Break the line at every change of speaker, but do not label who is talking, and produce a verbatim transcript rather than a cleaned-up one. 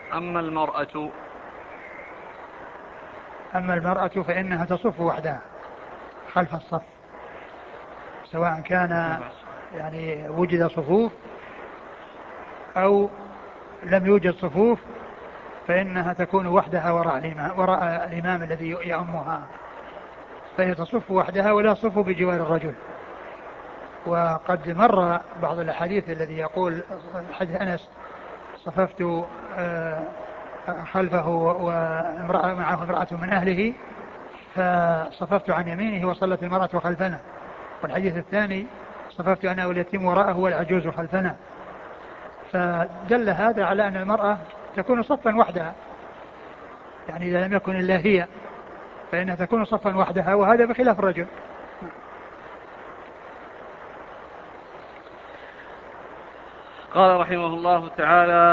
أما المرأة
أما المرأة فإنها تصف وحدها خلف الصف، سواء كان يعني وجد صفوف أو لم يوجد صفوف، فإنها تكون وحدها وراء الإمام, وراء الإمام الذي يؤمها، فهي تصف وحدها ولا تصف بجوار الرجل. وقد مر بعض الأحاديث الذي يقول حديث أنس صففت خلفه وامرأة معه امرأة من أهله فصففت عن يمينه وصلت المرأة خلفنا، والحديث الثاني صففت أنا واليتيم وراءه والعجوز خلفنا. فدل هذا على أن المرأة تكون صفا وحدها، يعني إذا لم يكن إلا هي فإنها تكون صفا وحدها، وهذا بخلاف الرجل.
قال رحمه الله تعالى: